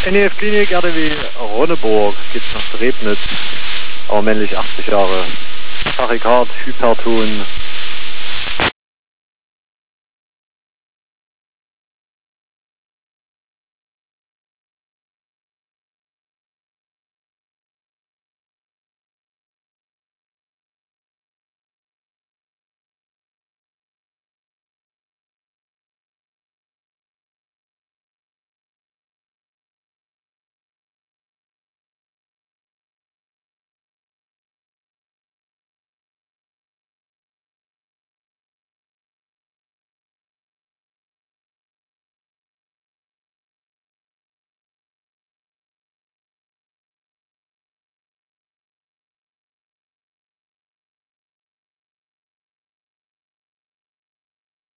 NEF Klinik, RDW Ronneburg, geht's nach Rebnitz, aber männlich 80 Jahre, Tachykard, Hyperton,